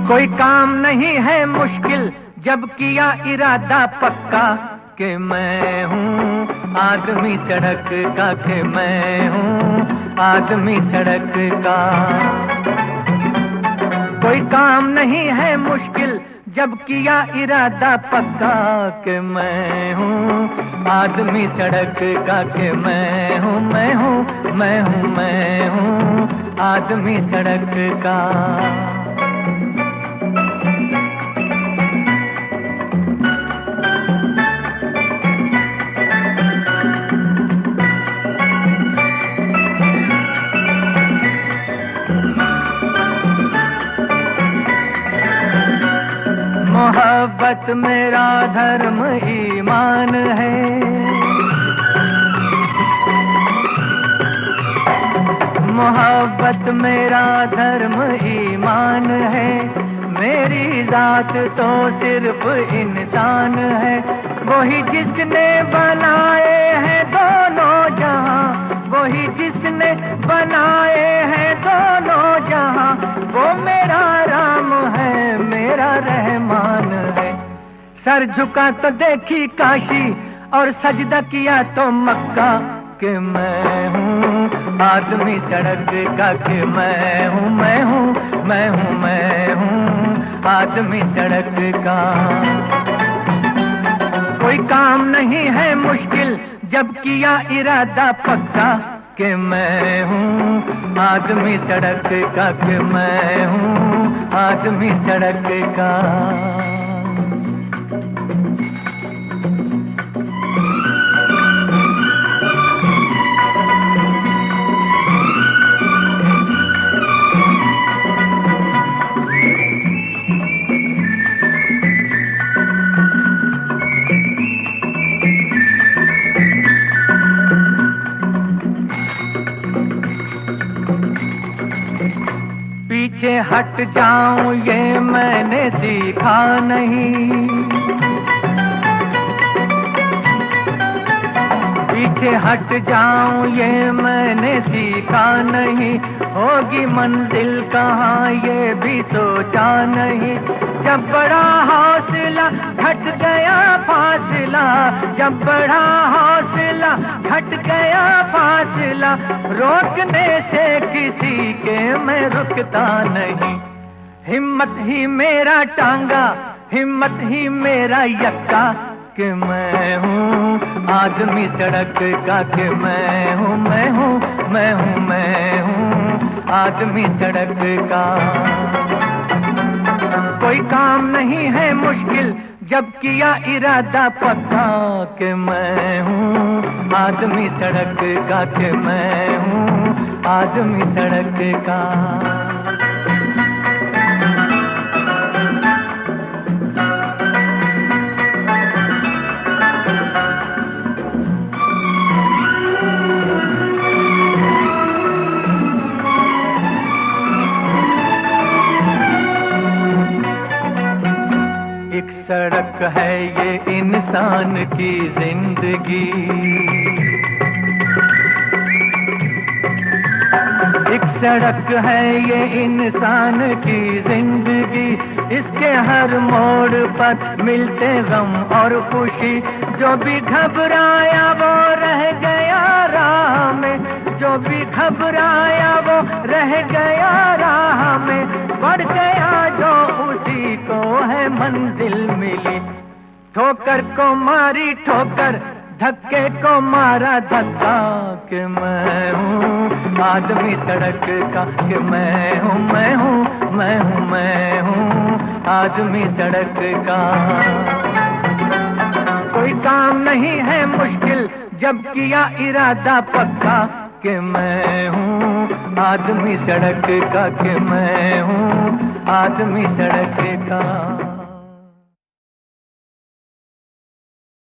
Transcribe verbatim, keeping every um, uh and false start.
कोई काम नहीं है मुश्किल जब किया इरादा पक्का कि मैं हूँ आदमी सड़क का, कि मैं हूँ आदमी सड़क का। कोई काम नहीं है मुश्किल जब किया इरादा पक्का कि मैं हूँ आदमी सड़क का, कि मैं हूँ मैं हूँ मैं हूँ मैं हूँ आदमी सड़क का। मोहब्बत मेरा धर्म ईमान है, मोहब्बत मेरा धर्म ईमान है। मेरी जात तो सिर्फ इंसान है, वही जिसने बनाए हैं दोनों जहां, वही जिसने बनाए हैं दोनों जहां। वो मेरा राम है, मेरा रहमान है। सर झुका तो देखी काशी और सजदा किया तो मक्का कि मैं हूँ आदमी सड़क का, कि मैं हूँ मैं हूँ मैं हूँ मैं हूँ आदमी सड़क का। कोई काम नहीं है मुश्किल जब किया इरादा पक्का कि मैं हूँ आदमी सड़क का, कि मैं हूँ आदमी सड़क का। पीछे हट जाऊं ये मैंने सीखा नहीं, पीछे हट जाऊं ये मैंने सीखा नहीं। होगी मंजिल कहाँ ये भी सोचा नहीं। जब बड़ा हौसला घट गया फासला, जब बड़ा हौसला घट गया फासला, रोकने से किसी के मैं रुकता नहीं। हिम्मत ही मेरा टांगा, हिम्मत ही मेरा यक्का कि मैं हूँ आदमी सड़क का, कि मैं हूँ मैं हूँ मैं हूँ मैं हूँ आदमी सड़क का। कोई काम नहीं है मुश्किल जब किया इरादा पक्का कि मैं हूँ आदमी सड़क का, कि मैं हूँ आदमी सड़क का। एक सड़क है ये इंसान की जिंदगी, एक सड़क है ये इंसान की जिंदगी। इसके हर मोड़ पर मिलते गम और खुशी। जो भी घबराया वो रह गया राह में, जो भी घबराया वो रह गया राह में। बढ़ गया जो उसी को है मंजिल मिली। ठोकर को मारी ठोकर, धक्के को मारा धक्का कि मैं हूँ आदमी सड़क का, कि मैं हूँ मैं हूँ मैं हूँ मैं हूँ आदमी सड़क का। कोई काम नहीं है मुश्किल जब किया इरादा पक्का कि मैं हूँ आदमी सड़क का, कि मैं हूँ आदमी सड़क का।